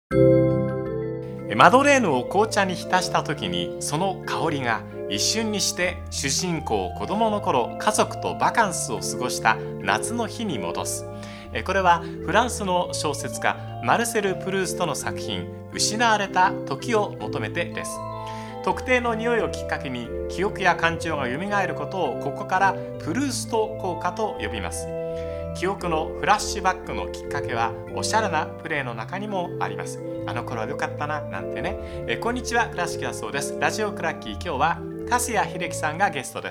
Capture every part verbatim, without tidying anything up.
マドレーヌを紅茶に浸した時に、その香りが一瞬にして主人公を子供の頃家族とバカンスを過ごした夏の日に戻す。これはフランスの小説家マルセル・プルーストの作品失われた時を求めてです。特定の匂いをきっかけに記憶や感情が蘇ることをここからプルースト効果と呼びます。記憶のフラッシュバックのきっかけはおしゃれなプレーの中にもあります。あの頃は良かったななんてね。えこんにちは、倉敷だそうです。ラジオクラッキー、今日は粕谷秀樹さんがゲストです。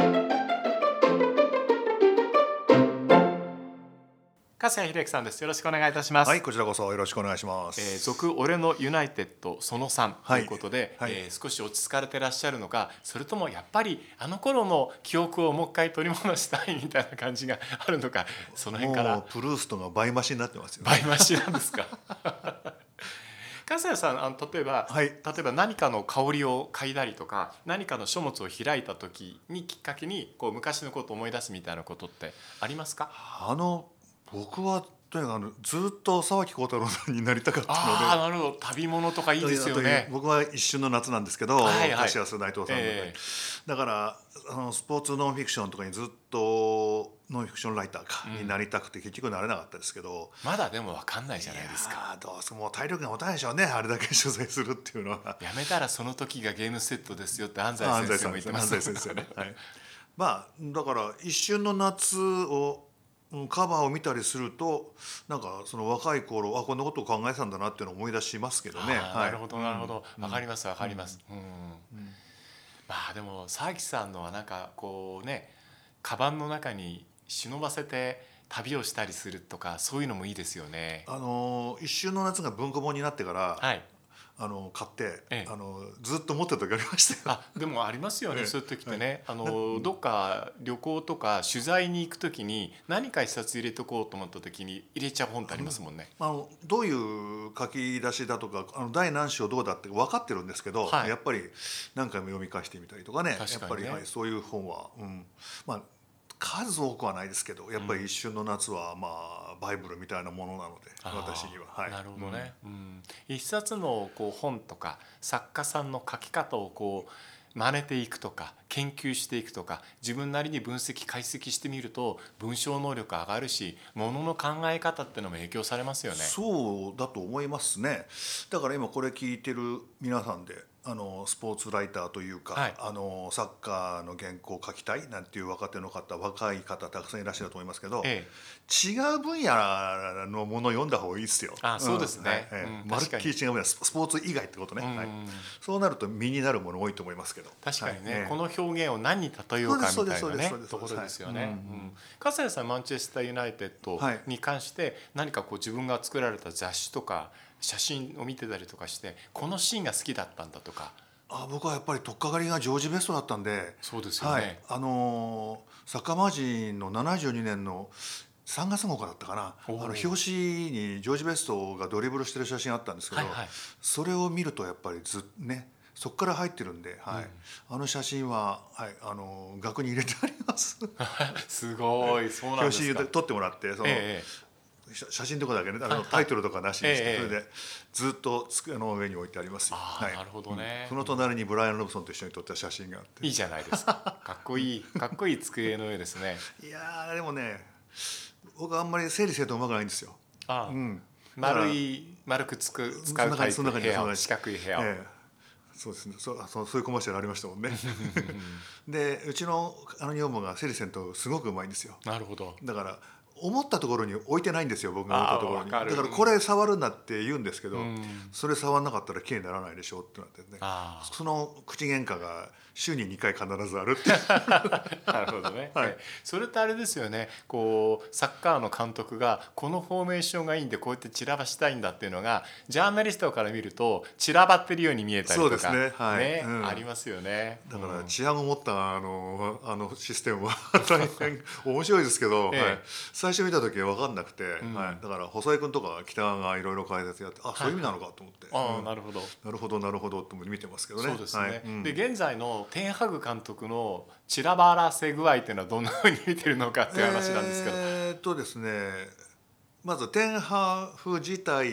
粕谷秀樹さんです。よろしくお願いいたします。 はい、こちらこそよろしくお願いします。 えー、続俺のユナイテッドそのさんということで、 はいはい、 えー、少し落ち着かれてらっしゃるのか、それともやっぱりあの頃の記憶をもう一回取り戻したいみたいな感じがあるのか、その辺から。 もうプルーストが倍増しになってますよ、ね、 倍増しなんですか。粕谷さん、あの例えば、 はい、 例えば何かの香りを嗅いだりとか、何かの書物を開いた時にきっかけにこう昔のことを思い出すみたいなことってありますか？ あの僕はとにかくずっと沢木耕太郎さんになりたかったので。 ああ、なるほど。旅物とかいいですよね。 僕は一瞬の夏なんですけど、 はいはい、 柏須内藤さんの、ねえー、だからあのスポーツノンフィクションとかにずっとノンフィクションライターか、うん、になりたくて結局なれなかったですけど、 まだでも分かんないじゃないですか。 いやどうせもう体力が持たないでしょうね、あれだけ取材するっていうのは。 やめたらその時がゲームセットですよって安西先生も言ってます。 安西先生ね、はい、まあだから一瞬の夏をカバーを見たりすると、なんかその若い頃、あこんなことを考えてたんだなっていうのを思い出しますけどね。はい、 なるほどなるほど、 うん、 分かります分かります、うんうんうん、 まあでも沢木さんのはなんかこうね、カバンの中に忍ばせて旅をしたりするとか、そういうのもいいですよね。 あの一瞬の夏が文庫本になってから、 はい、 あの買って、 ええ、 あのずっと持ってた時ありましたよ。 あでもありますよね、ええ、そういう時ってね、はい、あのどっか旅行とか取材に行く時に何か一冊入れとこうと思った時に入れちゃう本ってありますもんね。 あのどういう書き出しだとか、あの第何章どうだって分かってるんですけど、はい、やっぱり何回も読み返してみたりとかね、 確かにね、 やっぱり、はい、そういう本は、うん、まあ数多くはないですけど、やっぱり一瞬の夏はまあバイブルみたいなものなので、うん、私には、はい、 なるほどね、うん、一冊のこう本とか作家さんの書き方をこう真似ていくとか研究していくとか、自分なりに分析解析してみると文章能力上がるし、ものの考え方っていうのも影響されますよね。 そうだと思いますね。だから今これ聞いてる皆さんで、あのスポーツライターというか、はい、あのサッカーの原稿を書きたいなんていう若手の方、若い方たくさんいらっしゃると思いますけど、ええ、違う分野のものを読んだ方がいいですよ。 あ、そうですね、 うん、はい、うん、まるっきり違う分野、スポーツ以外ってことね、うん、はい、そうなると身になるもの多いと思いますけど。 確かにね、はい、この表現を何に例えようかみたいなねところですよね。粕谷さん、マンチェスターユナイテッドに関して何かこう自分が作られた雑誌とか写真を見てたりとかして、このシーンが好きだったんだとか。 あ、僕はやっぱり取っかかりがジョージ・ベストだったんで。 そうですよね、 はい、あのサッカーマガジンのななじゅうにねんのさんがつ号からだったかな、あの表紙にジョージ・ベストがドリブルしてる写真あったんですけど、はいはい、それを見るとやっぱりずっね、そこから入ってるんで、はい、うん、あの写真は、はい、あの額に入れてありますすごい、そうなんですか。 表紙撮ってもらって、その、ええ、写真とかだけね、あのタイトルとかなしにして、はいはい、それでずっと机の上に置いてありますよ。 あ、はい、なるほどね、 うん、その隣にブライアン・ロブソンと一緒に撮った写真があって、 いいじゃないですか。かっこいい、かっこいい机の上ですね。 いやでもね、僕はあんまり整理整頓うまくないんですよ。 ああ、うん、丸い丸くつく使うタイプの部屋を、四角い部屋を、ええ、 そうですね、そそうそういうコマーシャルありましたもんねでうちのあの女房が整理整頓すごくうまいんですよ。 なるほど。 だから思ったところに置いてないんですよ、僕が思ったところに。だからこれ触るなって言うんですけど、うん、それ触らなかったらきれいにならないでしょってなってね、その口喧嘩が週ににかい必ずあるってなるほどね、はい、それってあれですよね、こうサッカーの監督がこのフォーメーションがいいんでこうやって散らばしたいんだっていうのがジャーナリストから見ると散らばってるように見えたりとか、そうですね、はい、ね、うん、ありますよね。 だから治安を持ったあのあのシステムは大変面白いですけど、ええ、はい、最初見た時は分かんなくて、うん、はい、だから細井君とか北川がいろいろ解説やって、あ、そういう意味なのかと思って、 はいはい、あ、うん、なるほどなるほどなるほどと見てますけどね。 そうですね、はい、うん、 で現在のテンハグ監督の散らばらせ具合っていうのはどんなふうに見てるのかっていう話なんですけど、 えーっとですね、まずテンハグ自体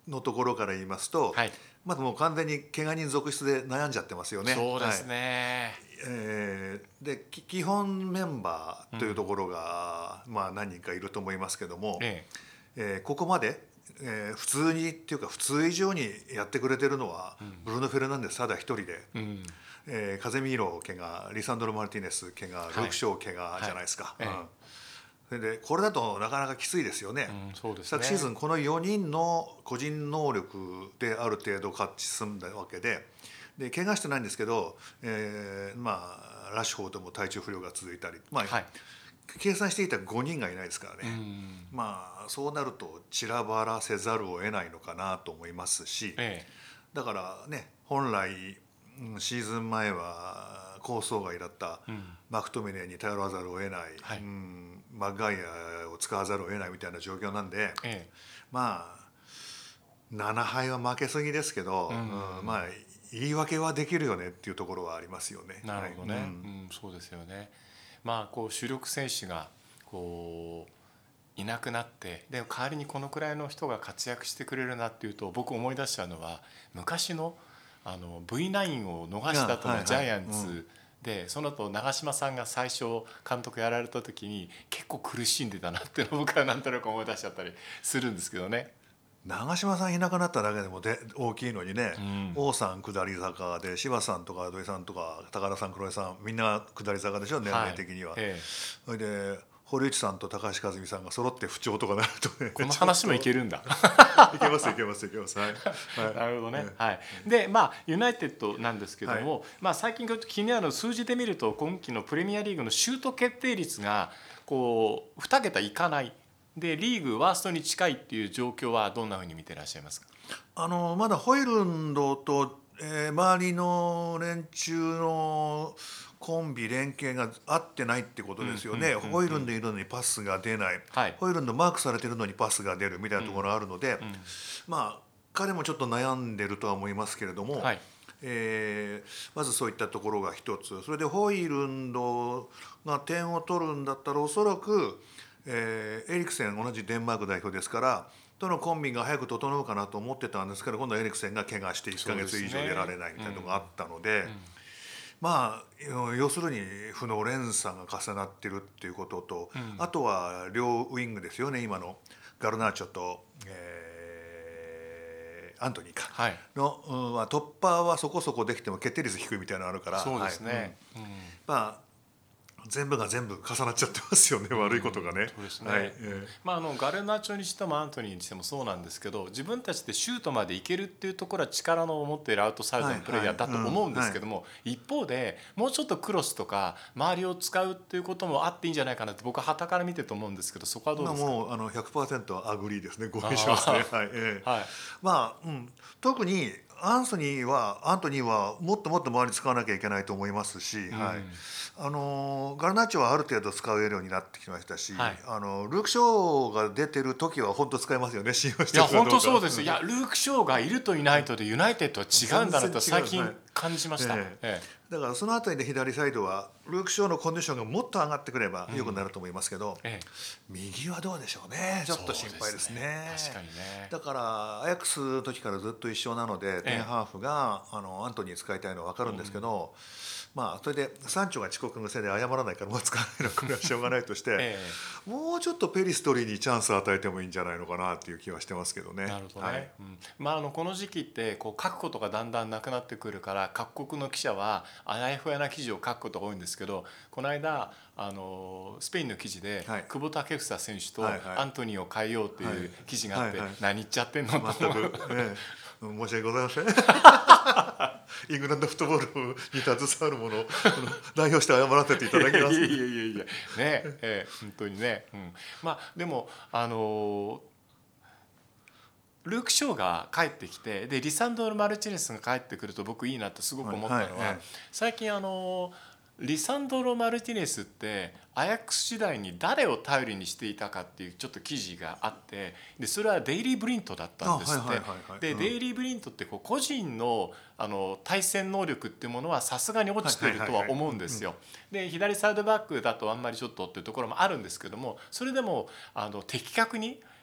のところから言いますと、 はい、 まだもう完全に怪我人続出で悩んじゃってますよね。 そうですね、 はい、えー、で基本メンバーというところが、うん、まあ何人かいると思いますけども、えええー、ここまで、えー、普通にっていうか普通以上にやってくれてるのは、うん、ブルーノ・フェルナンデスただ一人で、うん、えー、カゼミーロ怪我、リサンドロ・マルティネス怪我、ルーク・ショー怪我じゃないですか。はいはい、うん、それでこれだとなかなかきついですよね。うん、そうですね。昨シーズンこのよにんの個人能力である程度勝ち進んだわけで、で怪我してないんですけど、えー、まあラッシュフォードも体調不良が続いたり、まあ、はい、計算していたごにんがいないですからね。うん、まあそうなると散らばらせざるを得ないのかなと思いますし、ええ、だからね、本来シーズン前は構想外だったマクトミネーに頼らざるを得ない、はい、うん、マッガイアを使わざるを得ないみたいな状況なんで、ええ、まあななはいは負けすぎですけど、うんうん、まあ言い訳はできるよねっていうところはありますよね。 なるほどね、はい、うんうん、そうですよね。まあこう主力選手がこういなくなって、で代わりにこのくらいの人が活躍してくれるなっていうと、僕思い出したのは昔のあの ブイナイン を逃した後のジャイアンツで、その後長嶋さんが最初監督やられた時に結構苦しんでたなっていうのを僕はなんとなく思い出しちゃったりするんですけどね。 長嶋さんいなくなっただけでもで大きいのにね、うん、王さん下り坂で、柴さんとか土井さんとか高田さん黒井さんみんな下り坂でしょ、年齢的には。はい、ええ、それで堀内さんと高橋和美さんが揃って不調とかなるとね、 この話もいけるんだいけますいけますいけます、はいはい、なるほどね、はい、でまあユナイテッドなんですけども、はい、まあ、最近気になる数字で見ると今季のプレミアリーグのシュート決定率がこうに桁いかないで、リーグワーストに近いっていう状況はどんなふうに見てらっしゃいますか？ あのまだホイルンドと、えー、周りの連中のコンビ連携が合ってないってことですよね。ホイルンドいるのにパスが出ない、はい、ホイルンドマークされてるのにパスが出るみたいなところがあるので、うんうん、まあ彼もちょっと悩んでるとは思いますけれども、はい、えー、まずそういったところが一つ。それでホイルンドが点を取るんだったらおそらく、えー、エリクセン同じデンマーク代表ですからとのコンビが早く整うかなと思ってたんですけど、今度はエリクセンが怪我していっかげつ以上出られないみたいなのがあったので、うんうん、まあ要するに負の連鎖が重なってるっていうことと、うん、あとは両ウイングですよね。今のガルナーチョと、えー、アントニーか、はい、の、うん、突破はそこそこできても決定率低いみたいなのあるから、 そうですね、はい、うん、 まあ全部が全部重なっちゃってますよね、悪いことがね。 そうですね。はい、えー、まああのガルナチョにしてもアントニーにしてもそうなんですけど、自分たちでシュートまでいけるっていうところは力の持っているアウトサイドのプレーヤーだと思うんですけども、一方でもうちょっとクロスとか周りを使うっていうこともあっていいんじゃないかなって僕は傍から見てと思うんですけど、そこはどうですか？ もうあの ひゃくパーセント アグリーですね。ご一緒ですね。はい、えーはい、まあ、うん、特にアンソニーはアントニーはもっともっと周り使わなきゃいけないと思いますし、うん、はい、あのガルナッチョはある程度使えるようになってきましたし、はい、あのルーク・ショーが出てる時は本当使えますよね。信用してるかどうか。 いや本当そうです。いやルーク・ショーがいるといないとでユナイテッドは違うんだなと最近感じました。ええええ、だからそのあたりで左サイドはルーク・ショーのコンディションがもっと上がってくれば良くなると思いますけど、うん、ええ、右はどうでしょうね。ちょっと心配ですね。 確かにね。 だからアヤックスの時からずっと一緒なので、テンハーフがあのアントニー使いたいのは分かるんですけど、うん、まあそれでサンチョが遅刻のせいで謝らないからもう使わないのこれはしょうがないとして、ええ、もうちょっとペリストリーにチャンスを与えてもいいんじゃないのかなっていう気はしてますけどね。 なるほどね。はい、うん、まああのこの時期ってこう書くことがだんだんなくなってくるから各国の記者はあやふやな記事を書くことが多いんですけど、この間あのスペインの記事で、はい、久保建英選手とアントニーを変えようという記事があって、はいはいはい、何言っちゃってんのと全く、ね、申し訳ございませんイングランドフットボールに携わるものを代表して謝らせていただきます。 いやいやいやいやねえー、本当にね、うん、まあでもあのルーク・ショーが帰ってきてでリサンドロ・マルチネスが帰ってくると僕いいなってすごく思ったのは、はいはい、最近あのリサンドロ・マルティネスってアヤックス時代に誰を頼りにしていたかっていうちょっと記事があって、でそれはデイリー・ブリントだったんですって。でデイリー・ブリントってこう個人のあの対戦能力っていうものはさすがに落ちているとは思うんですよ。で左サイドバックだとあんまりちょっとっていうところもあるんですけども、それでもあの的確に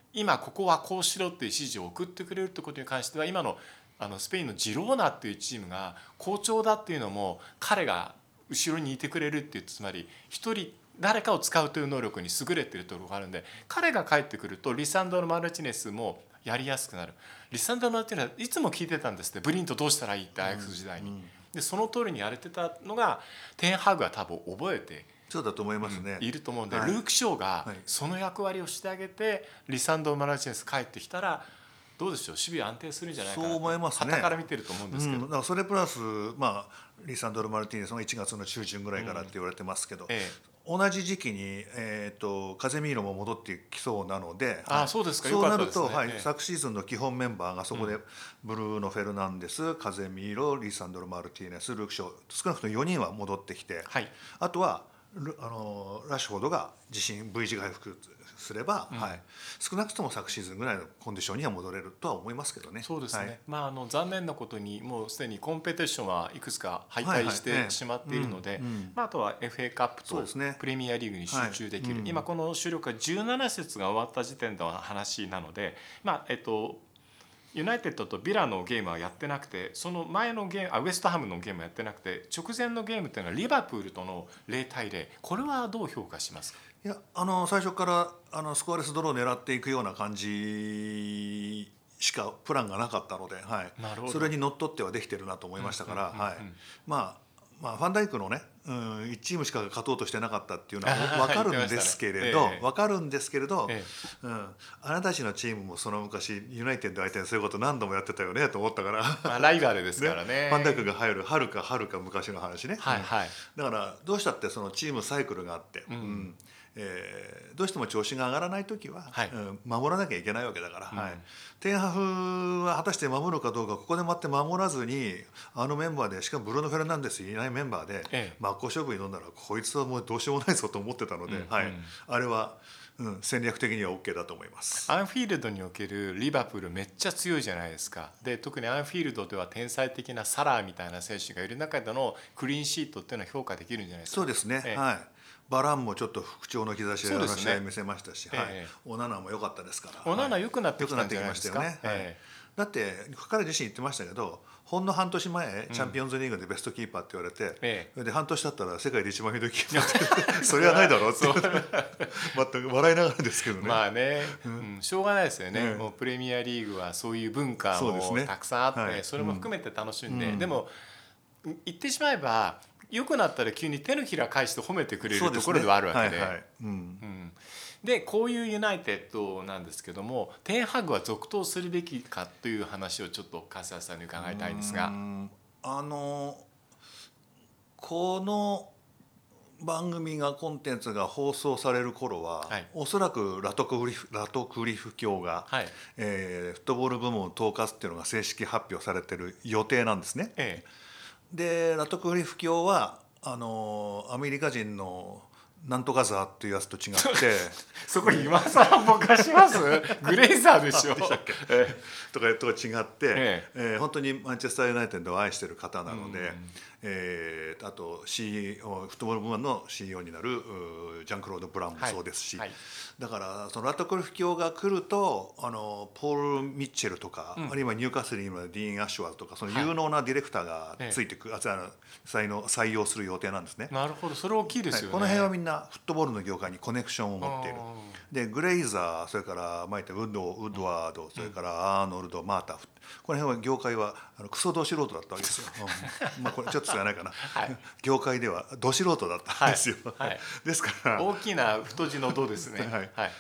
今ここはこうしろっていう指示を送ってくれるってことに関しては今のあのスペインのジローナっていうチームが好調だっていうのも彼が後ろにいてくれるっていう、つまり一人誰かを使うという能力に優れているところがあるんで、彼が帰ってくるとリサンドロ・マルティネスもやりやすくなる。リサンドロ・マルティネスはいつも聞いてたんですって、ブリントどうしたらいいってアヤックス時代に、うんうん、でその通りにやれてたのがテンハグは多分覚えてそうだと思いますね、 うん、いると思うんで、 はい、 ルーク・ショーがその役割をしてあげてリサンドロ・マルティネス帰ってきたらどうでしょう、守備安定するんじゃないかなと、 そう思いますね、 傍から見てると思うんですけど、うん、 だからそれプラス、まあ、リサンドロ・マルティネスのいちがつの中旬ぐらいからって言われてますけど、うんええ、同じ時期に、えー、とカゼミーロも戻ってきそうなので、 ああそうですか、 そうなると、 よかったですね、 はいええ、 昨シーズンの基本メンバーがそこで、うん、ブルーノ・フェルナンデス、カゼミーロ、リサンドロ・マルティネス、ルーク・ショー、少なくともよにんは戻ってきて、はい、あとはあのラッシュフォードが自身 V 字回復すれば、うんはい、少なくとも昨シーズンぐらいのコンディションには戻れるとは思いますけどね。 そうですね、 はい、 まあ、あの残念なことにもうすでにコンペティションはいくつか敗退してしまっているので、あとは エフエー カップとプレミアリーグに集中できる、はいうん、今この収録がじゅうなな節が終わった時点の話なので、まあえっとユナイテッドとビラのゲームはやってなくて、その前のゲームあウエストハムのゲームはやってなくて、直前のゲームっていうのはリバプールとのゼロたいゼロ、これはどう評価しますか？ いやあの最初からあのスコアレスドローを狙っていくような感じしかプランがなかったので、はい、それにのっとってはできてるなと思いましたから、まあまあ、ファンダイクのね、うん、いちチームしか勝とうとしてなかったっていうのは分かるんですけれど、ねええ、分かるんですけれど、ええうん、あなたたちのチームもその昔ユナイテッド相手にそういうこと何度もやってたよねと思ったから、 まあ、ライバルですからねねファンダイクが入るはるかはるか昔の話ね、 はいはい、 だからどうしたってそのチームサイクルがあって、うんうんえー、どうしても調子が上がらない時は、はいうん、守らなきゃいけないわけだから、うんはい、テンハフは果たして守るかどうかここで待って守らずにあのメンバーでしかもブルーノ・フェルナンデスいないメンバーで、ええ、真っ向勝負に挑んだらこいつはもうどうしようもないぞと思ってたので、うんはいうん、あれは、うん、戦略的には OK だと思います。 アンフィールドにおけるリバプールめっちゃ強いじゃないですか。で特にアンフィールドでは天才的なサラーみたいな選手がいる中でのクリーンシートっていうのは評価できるんじゃないですか。 そうですね、ええはいバランもちょっと復調の兆しであの試合見せましたし、ねはいええ、オナナも良かったですから。 オナナ良くなってきたんじゃないですか。 良くなってきましたよね。ええ、だって彼自身言ってましたけど、ほんの半年前チャンピオンズリーグでベストキーパーって言われて、ええ、で半年経ったら世界で一番ひどいキーパーってそれはないだろうって全く笑いながらですけどね。 まあね、うん、しょうがないですよね、うん、もうプレミアリーグはそういう文化もたくさんあって そ,、ねはい、それも含めて楽しんで、うん、でも言ってしまえば良くなったら急に手のひら返して褒めてくれるところではあるわけで、でこういうユナイテッドなんですけども、テンハグは続投するべきかという話をちょっと粕谷さんに伺いたいんですが、 あのこの番組がコンテンツが放送される頃は、はい、おそらくラトクリフラトクリフ卿が、はいえー、フットボール部門統括っていうのが正式発表されてる予定なんですね。ええでラトクリフ卿はあのアメリカ人のなんとかザーっていうやつと違ってそこ今更ぼかしますグレイザーでしょでしたっけ、えー、とかとか違って、えええー、本当にマンチェスターユナイテッドを愛してる方なので、うんえー、あと シーイーオー フットボール部門の シーイーオー になるジャンクロード・ブラウンもそうですし、はいはい、だからそのラトクリフ卿が来るとあのポール・ミッチェルとか、うん、あるいはニューカッスルにもディーン・アッシュワーとかその有能なディレクターがついてくる、はい、採用、採用する予定なんですね。 なるほど、それ大きいですよね、はい、 この辺はみんなフットボールの業界にコネクションを持っている。でグレイザー、それから前言ったウッド、ウッドワード、それからアーノルド、マータフ、この辺は業界はあのクソど素人だったわけですよ、うんまあ、これちょっと伝えないかな、はい、業界ではど素人だったんですよ、はいはい、ですから大きな太字のどですね、 はいはい、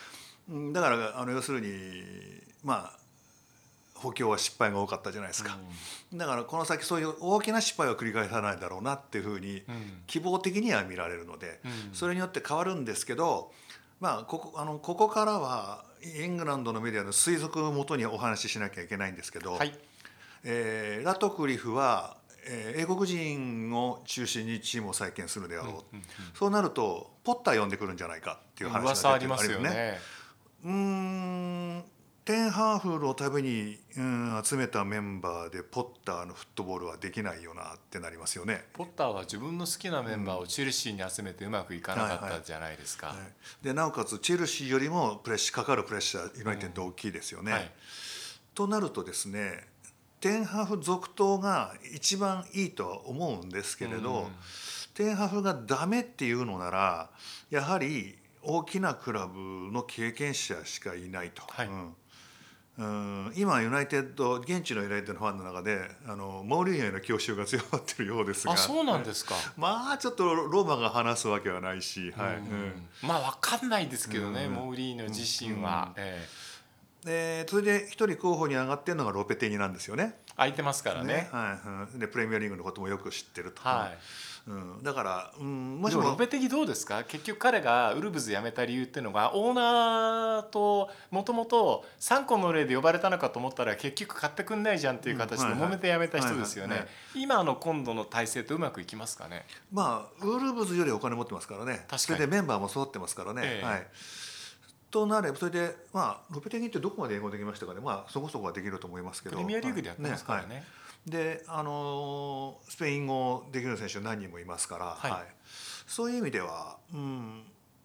だからあの要するにまあ補強は失敗が多かったじゃないですか、うん、だからこの先そういう大きな失敗は繰り返さないだろうなっていうふうに希望的には見られるので、うん、それによって変わるんですけど、まあ、ここ、あのここからはイングランドのメディアの推測をもとにお話ししなきゃいけないんですけど、はいえー、ラトクリフは、えー、英国人を中心にチームを再建するであろう、うんうんうん、そうなるとポッター呼んでくるんじゃないかっていう話が出てる、 噂ありますよね。 うーんテンハーフのために、うん、集めたメンバーでポッターのフットボールはできないよなってなりますよね。 ポッターは自分の好きなメンバーをチェルシーに集めてうまくいかなかったじゃないですか。 はいはいはい、でなおかつチェルシーよりもプレッシャーかかるプレッシャーユナイテッド大きいですよね。うんはい、となるとですね、テンハーフ続投が一番いいとは思うんですけれど、うん、テンハーフがダメっていうのならやはり大きなクラブの経験者しかいないと。はい、うんうん、今ユナイテッド現地のユナイテッドのファンの中であのモーリーニョへの郷愁が強まっているようですが、 あ、そうなんですか。 まあちょっとローマが話すわけはないし、はい、うんうんまあ分かんないですけどね、うん、モーリーニョ自身は、うんええでそれで一人候補に上がってるのがロペティニなんですよね。 空いてますからね。 ね、はい、でプレミアリーグのこともよく知ってると、 はいうん、だから、うん、 もしもロペティどうですか。結局彼がウルブズ辞めた理由っていうのがオーナーともともとさんこの例で呼ばれたのかと思ったら結局買ってくんないじゃんっていう形で揉めて辞めた人ですよね。今の今度の体制とうまくいきますかね。 まあウルブズよりお金持ってますからね。確かに。それでメンバーも揃ってますからね、えーはい、となればそれで、まあ、ロペティニってどこまで英語できましたかね。まあそこそこはできると思いますけどプレミアリーグでやってますからね。 ねはいであのスペイン語できる選手何人もいますから、はいはい、そういう意味では、うん、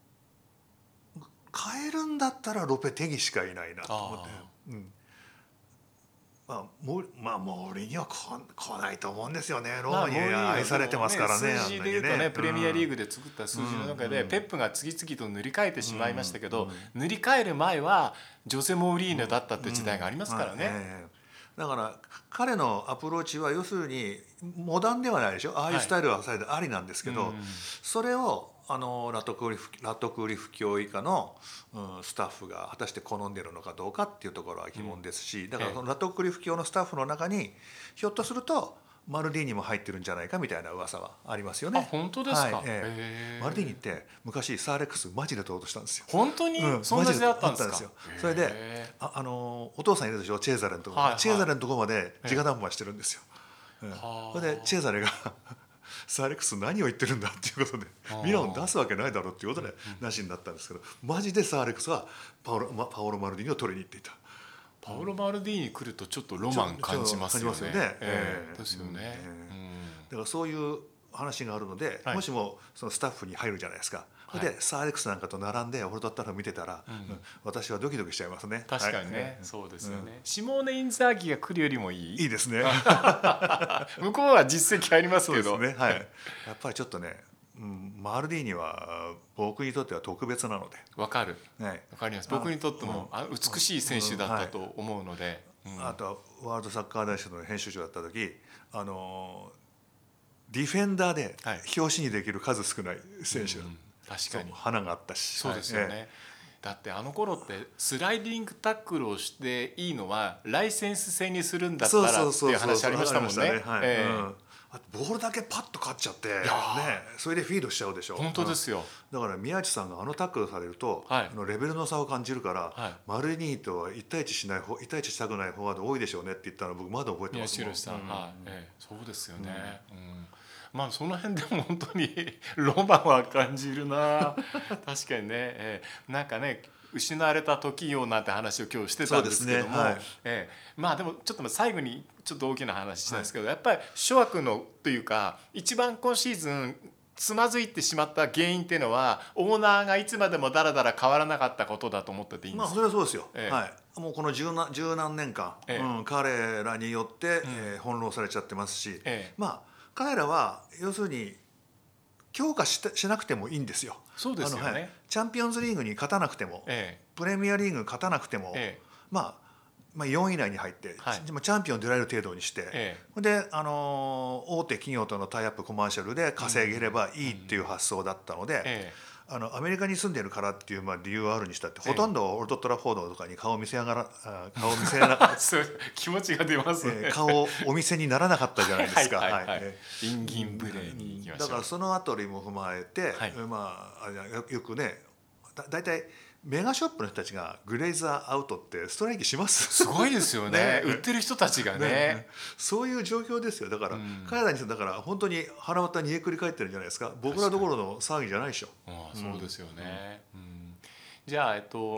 変えるんだったらロペテギしかいないなと思って、うんまあ、もまあモーリーには来ないと思うんですよね。ローマに愛されてますからね。 まあ、数字でいうとね、ねプレミアリーグで作った数字の中で、うん、ペップが次々と塗り替えてしまいましたけど、うんうん、塗り替える前はジョゼ・モーリーニョだったって時代がありますからね。 うんうんはいえーだから彼のアプローチは要するにモダンではないでしょ。ああいうスタイルはされてありなんですけど、はいうん、それをあのラトクリフラトクリフ教以下の、うん、スタッフが果たして好んでるのかどうかっていうところは疑問ですし、だからそのラトクリフ教のスタッフの中にひょっとするとマルディーニも入ってるんじゃないかみたいな噂はありますよね。 あ、本当ですか。はいええ、マルディーニって昔サーレックスマジで取ろうとしたんですよ。 本当に、うん、そんな時代あったんですか。 よそれであ、あのお父さんいるでしょ、チェーザレのところ、はいはい、チェーザレのところまで直談判してるんですよ。うん、それでチェーザレがサーレックス何を言ってるんだっていうことでミラノ出すわけないだろうっていうことでなしになったんですけど、マジでサーレックスはパオロ、パオロマルディーニを取りに行っていた。 パオロマルディーニ来るとちょっとロマン感じますよね。ですよね。 だからそういう話があるので、はい、もしもそのスタッフに入るじゃないですか。はい、でサーレックスなんかと並んで俺だったら見てたら、うんうん、私はドキドキしちゃいますね。 確かにね、はい、そうですよね、うん、シモーネ・インザーギが来るよりもいい。 いいですね向こうは実績ありますけどそうですね、はい、やっぱりちょっとね、うん、マルディーニは僕にとっては特別なので。 わかる、はい、わかります。僕にとっても、うん、美しい選手だったと思うので、 うんはい、あとはワールドサッカー大賞の編集長だった時、あのディフェンダーで表紙にできる数少ない選手、はいうん、 確かに花があったし。 そうですよね、はい、だってあの頃ってスライディングタックルをしていいのはライセンス制にするんだったらっていう話ありましたもんね。 ボールだけパッと勝っちゃって、ね、それでフィードしちゃうでしょ。 本当ですよ、 うん、だから宮内さんがあのタックルされると、はい、あのレベルの差を感じるから、はい、マルディーニとはいち対いちしないいち対いちしたくないフォワード多いでしょうねって言ったの僕まだ覚えてますもん。 宮内さん、うんはいええ、そうですよね、うんうんまあその辺でも本当にロマンは感じるな確かにね、えー、なんかね失われた時よなんて話を今日してたんですけども、ねはいえー、まあでもちょっと最後にちょっと大きな話したんですけど、はい、やっぱり諸悪のというか一番今シーズンつまずいてしまった原因っていうのはオーナーがいつまでもだらだら変わらなかったことだと思ってていいんですか。 まあそれはそうですよ、えーはい、もうこの十何、十何年間、えーうん、彼らによって、うんえー、翻弄されちゃってますし、えー、まあ彼らは要するに強化 し, しなくてもいいんですよ。 そうですよね、はい、 チャンピオンズリーグに勝たなくても、ええ、プレミアリーグ勝たなくても、ええまあ、まあよんい以内に入って、はい、チャンピオン出られる程度にして、ええ、で、あのー、大手企業とのタイアップコマーシャルで稼げればいいっていう発想だったので、ええあのアメリカに住んでるからっていうまあ理由はあるにしたって、ほとんどオールドトラフォードとかに顔を見せやがら顔を見せな気持ちが出ますね、 えー、顔をお見せにならなかったじゃないですか。 インギンブレーに行きましょう。 だからそのあたりも踏まえて、はい、まあよくねだだいたいメガショップの人たちがグレイザーアウトってストライキします。 すごいですよね。ね売ってる人たちが ね, ねそういう状況ですよ。だから、うん、彼らにだから本当に腹渡にえくり返ってるんじゃないですか。僕らどころの騒ぎじゃないでしょ。 ああそうですよね、うんうん、じゃあ、えっとまあ、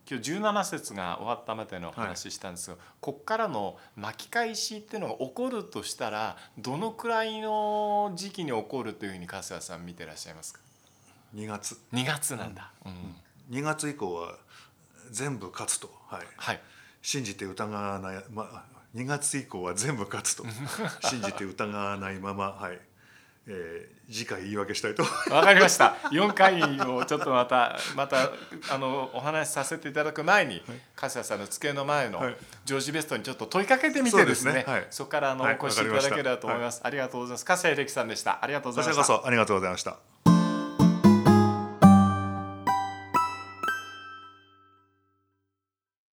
今日じゅうなな節が終わったまでの話したんですが、はい、ここからの巻き返しっていうのが起こるとしたらどのくらいの時期に起こるというふうに粕谷さん見てらっしゃいますか？ にがつにがつなんだ、うんうん、 にがつ以降は全部勝つと、はいはい、 信じて疑わない、ま、にがつ以降は全部勝つと信じて疑わないまま、はい、えー、次回言い訳したいとわかりました。よんかいをちょっとまたまたあのお話しさせていただく前に、粕谷さんの机の前のジョージベストにちょっと問いかけてみてですね、 そうですね、はい、そこからあの、はい、お越しいただければと思います。ありがとうございます。粕谷英樹さんでした。ありがとうございました。 こちらこそありがとうございました。